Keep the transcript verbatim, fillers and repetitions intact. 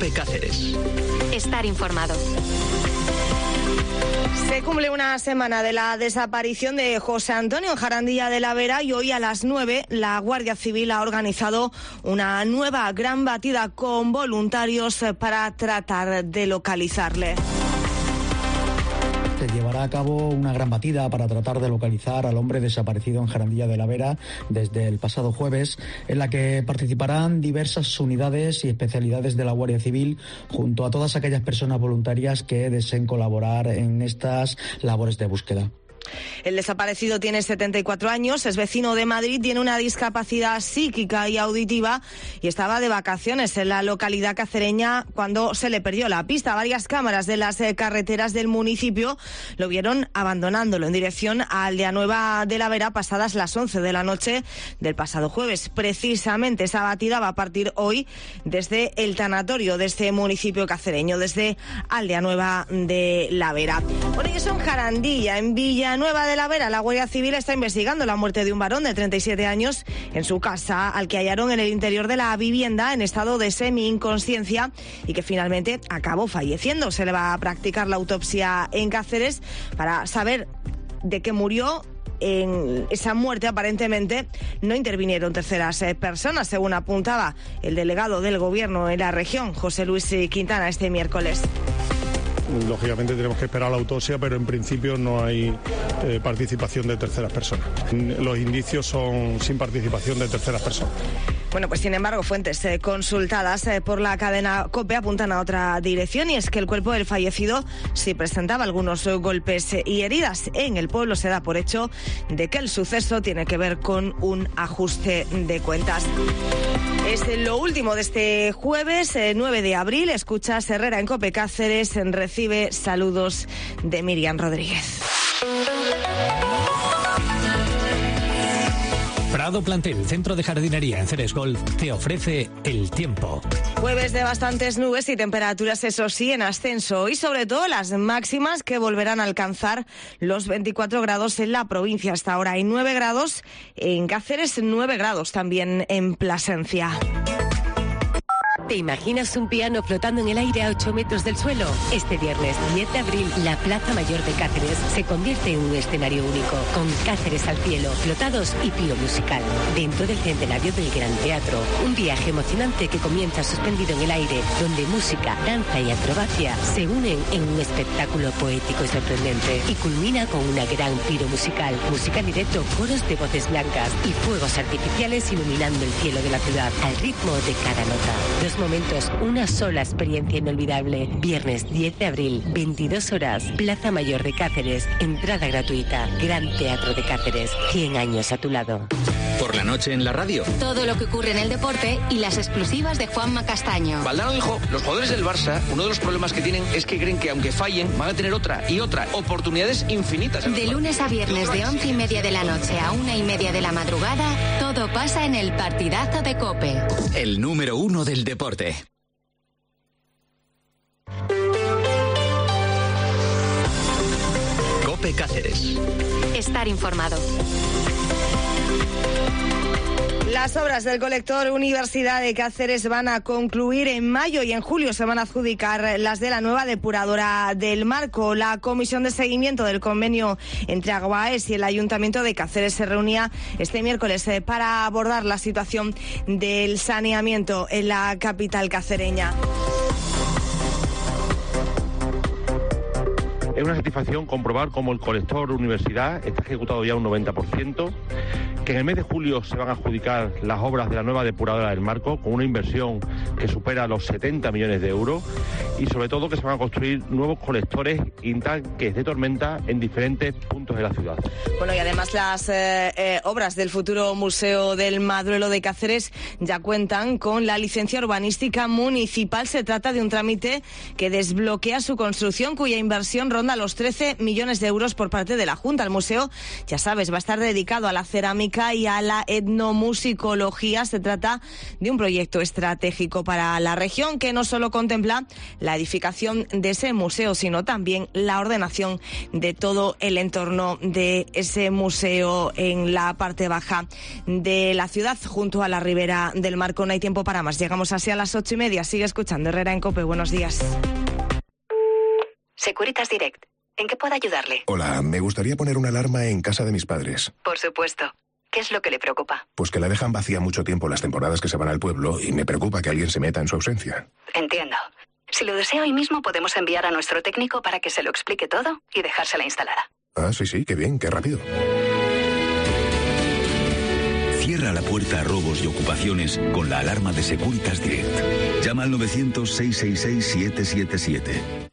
COPE Cáceres. Estar informado. Se cumple una semana de la desaparición de José Antonio en Jarandilla de la Vera y hoy a las nueve la Guardia Civil ha organizado una nueva gran batida con voluntarios para tratar de localizarle. Se llevará a cabo una gran batida para tratar de localizar al hombre desaparecido en Jarandilla de la Vera desde el pasado jueves, en la que participarán diversas unidades y especialidades de la Guardia Civil junto a todas aquellas personas voluntarias que deseen colaborar en estas labores de búsqueda. El desaparecido tiene setenta y cuatro años, es vecino de Madrid, tiene una discapacidad psíquica y auditiva y estaba de vacaciones en la localidad cacereña cuando se le perdió la pista. Varias cámaras de las carreteras del municipio lo vieron abandonándolo en dirección a Aldeanueva de la Vera pasadas las once de la noche del pasado jueves. Precisamente esa batida va a partir hoy desde el tanatorio de este municipio cacereño, desde Aldeanueva de la Vera. Bueno, y eso en Jarandilla, en Villa Nueva de la Vera, la Guardia Civil está investigando la muerte de un varón de treinta y siete años en su casa, al que hallaron en el interior de la vivienda en estado de semi-inconsciencia y que finalmente acabó falleciendo. Se le va a practicar la autopsia en Cáceres para saber de qué murió. En esa muerte aparentemente no intervinieron terceras eh, personas, según apuntaba el delegado del Gobierno en la región, José Luis Quintana, este miércoles. Lógicamente tenemos que esperar la autopsia, pero en principio no hay eh, participación de terceras personas. Los indicios son sin participación de terceras personas. Bueno, pues sin embargo, fuentes eh, consultadas eh, por la cadena COPE apuntan a otra dirección, y es que el cuerpo del fallecido sí presentaba algunos eh, golpes eh, y heridas. En el pueblo se da por hecho de que el suceso tiene que ver con un ajuste de cuentas. Es lo último de este jueves, eh, nueve de abril. Escuchas Herrera en COPE Cáceres. Recibe saludos de Miriam Rodríguez. Prado Plantel, centro de jardinería en Ceres Golf, te ofrece el tiempo. Jueves de bastantes nubes y temperaturas, eso sí, en ascenso. Y sobre todo las máximas que volverán a alcanzar los veinticuatro grados en la provincia. Hasta ahora hay nueve grados en Cáceres, nueve grados también en Plasencia. ¿Te imaginas un piano flotando en el aire a ocho metros del suelo? Este viernes diez de abril, la Plaza Mayor de Cáceres se convierte en un escenario único, con Cáceres al cielo, flotados y pío musical. Dentro del centenario del Gran Teatro, un viaje emocionante que comienza suspendido en el aire, donde música, danza y acrobacia se unen en un espectáculo poético y sorprendente. Y culmina con una gran piro musical, música en directo, coros de voces blancas y fuegos artificiales iluminando el cielo de la ciudad al ritmo de cada nota. Dos momentos, una sola experiencia inolvidable. Viernes diez de abril, veintidós horas, Plaza Mayor de Cáceres, entrada gratuita, Gran Teatro de Cáceres, cien años a tu lado. Por la noche en la radio. Todo lo que ocurre en el deporte y las exclusivas de Juanma Castaño. Valdano dijo, los jugadores del Barça, uno de los problemas que tienen es que creen que aunque fallen, van a tener otra y otra, oportunidades infinitas. De lunes a viernes de once y media de la noche a una y media de la madrugada, todo pasa en el partidazo de COPE. El número uno del deporte. COPE Cáceres. Estar informado. Las obras del colector Universidad de Cáceres van a concluir en mayo y en julio se van a adjudicar las de la nueva depuradora del Marco. La comisión de seguimiento del convenio entre Aguaes y el Ayuntamiento de Cáceres se reunía este miércoles para abordar la situación del saneamiento en la capital cacereña. Es una satisfacción comprobar cómo el colector Universidad está ejecutado ya un noventa por ciento, que en el mes de julio se van a adjudicar las obras de la nueva depuradora del Marco con una inversión que supera los setenta millones de euros y sobre todo que se van a construir nuevos colectores y tanques de tormenta en diferentes puntos de la ciudad. Bueno, y además las eh, eh, obras del futuro Museo del Madruelo de Cáceres ya cuentan con la licencia urbanística municipal. Se trata de un trámite que desbloquea su construcción, cuya inversión ronda los trece millones de euros por parte de la Junta. El museo, ya sabes, va a estar dedicado a la cerámica histórica y a la etnomusicología. Se trata de un proyecto estratégico para la región que no solo contempla la edificación de ese museo, sino también la ordenación de todo el entorno de ese museo en la parte baja de la ciudad, junto a la ribera del mar. No hay tiempo para más. Llegamos así a las ocho y media. Sigue escuchando Herrera en COPE. Buenos días. Securitas Direct. ¿En qué puedo ayudarle? Hola, me gustaría poner una alarma en casa de mis padres. Por supuesto. ¿Qué es lo que le preocupa? Pues que la dejan vacía mucho tiempo las temporadas que se van al pueblo y me preocupa que alguien se meta en su ausencia. Entiendo. Si lo desea hoy mismo podemos enviar a nuestro técnico para que se lo explique todo y dejársela instalada. Ah, sí, sí, qué bien, qué rápido. Cierra la puerta a robos y ocupaciones con la alarma de Securitas Direct. Llama al novecientos, seiscientos sesenta y seis, siete siete siete.